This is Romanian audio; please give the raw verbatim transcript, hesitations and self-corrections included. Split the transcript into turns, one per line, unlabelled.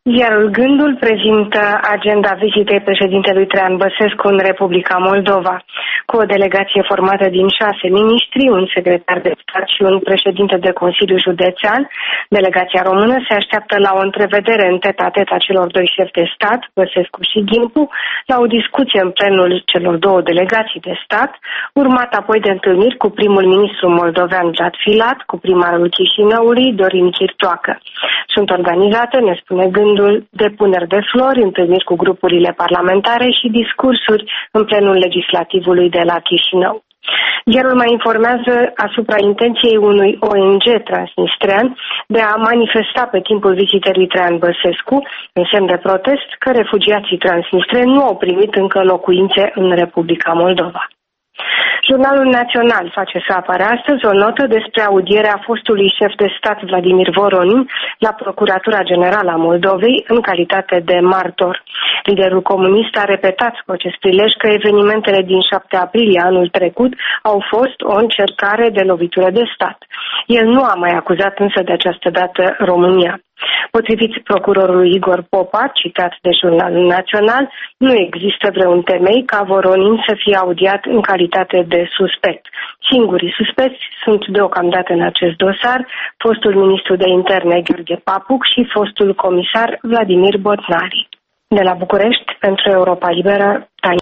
Ziarul Gândul prezintă agenda vizitei președintelui Traian Băsescu în Republica Moldova, cu o delegație formată din șase miniștri, un secretar de stat și un președinte de Consiliu Județean. Delegația română se așteaptă la o întrevedere în tet-a-tet a celor doi șefi de stat, Băsescu și Gimpu, la o discuție în plenul celor două delegații de stat, urmat apoi de întâlniri cu primul ministru moldovean Vlad Filat, cu primarul Chișinăului, Dorin Chirtoacă. Sunt organizate, ne spune Gândul, depuneri de flori, întâlniri cu grupurile parlamentare și discursuri în plenul legislativului de la Chișinău. Ziarul mai informează asupra intenției unui O N G transnistrean de a manifesta pe timpul vizitei lui Traian Băsescu, în semn de protest, că refugiații transnistreni nu au primit încă locuințe în Republica Moldova. Jurnalul Național face să apară astăzi o notă despre audierea fostului șef de stat Vladimir Voronin la Procuratura Generală a Moldovei în calitate de martor. Liderul comunist a repetat cu acest prilej că evenimentele din șapte aprilie anul trecut au fost o încercare de lovitură de stat. El nu a mai acuzat însă de această dată România. Potrivit procurorului Igor Popa, citat de Jurnalul Național, nu există vreun temei ca Voronin să fie audiat în calitate de suspect. Singurii suspecți sunt deocamdată în acest dosar fostul ministru de interne Gheorghe Papuc și fostul comisar Vladimir Botnari. De la București, pentru Europa Liberă, Tania.